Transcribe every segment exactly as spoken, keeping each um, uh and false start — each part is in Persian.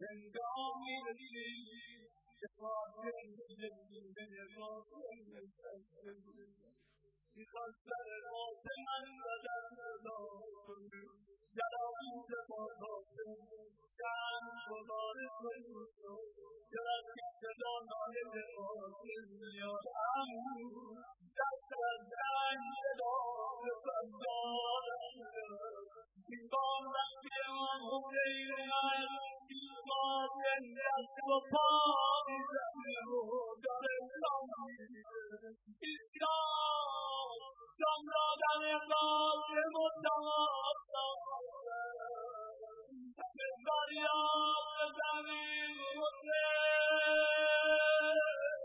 هنگامی که خاطر می‌خواستن واسه من بدن بدارم جلالت بازارم شرم گذاره کنم جلالت صدا نایب آسم میادم دست از رنگ صدا بفندارم این بار وقتی آن حسین من این بار دست و پا میزنه و داره سامیده ایران شام دادن قاسم و تمام همه فریاد بزنیم حسین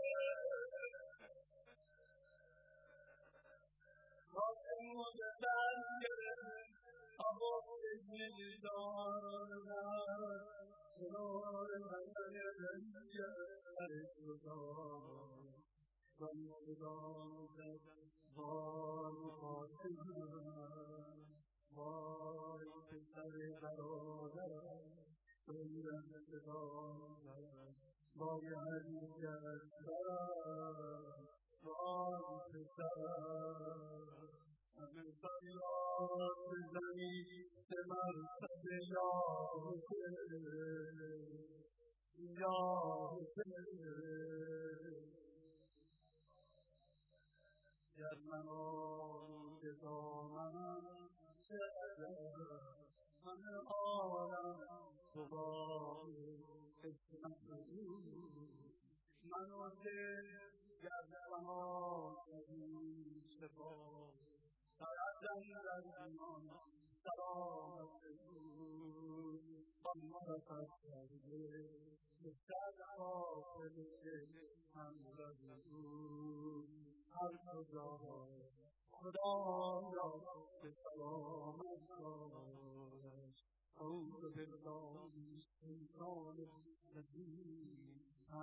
قاسم و به دست گرفت اما بگیر دارم سنار بدن رنگه گذار زندگان وای قاسم وای پسر برادرم بلند دارم وای حریقت برم وای پسرم همه فریاد بزنید به مرصد یا حسین یا حسین گر من آلود دامنم شدم همه عالم غبار عصمت بود من و دل گر زمان شدیم شفا سرعدم در زمان سلامت بود اما رفت کرده بهتر خاطر همراه بود هر کجا خدایا به سلامت دارش اعوذ بالله من الشیطان الرجیم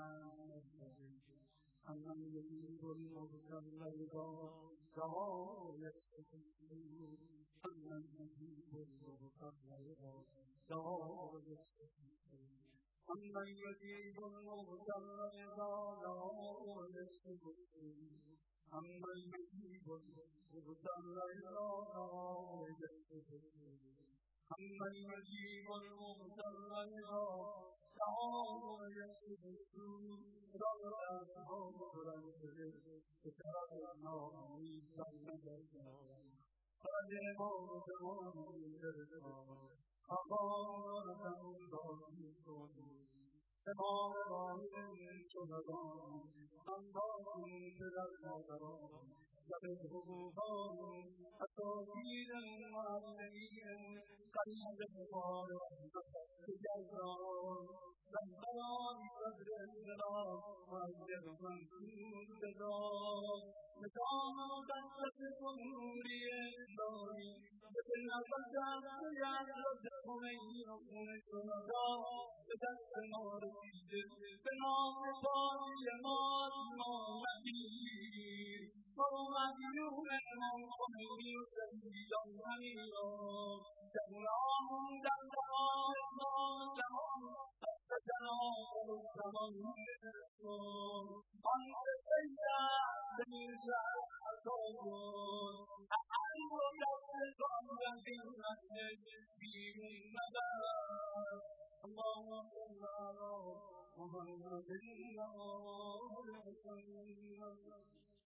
أمن يجيب المضطر إذا دعاه يستجيب أمن يجيب المضطر إذا دعاه يستجيب أمن يجيب المضطر إذا دعاه يستجيب أمن يجيب المضطر إذا دعاه يستجيب أمن يجيب المضطر إذا دعاه يستجيب زنبان صدر انقلاب مجد منصور بزار نظام مقدس جمهوری اسلامی به نفسم باید رد خمینی و خون شهدا به دست ما رسیده به نام باری ما مدیر ما مدیون امام خمینی و شهیدان همینان جوانان در دهان امام جهان جناب زمان کن آنچه پیشت به این شهر عطا کن احل و دستگان رنگین نسل بیرون مبر اللهم صل علی محمد و آل محمد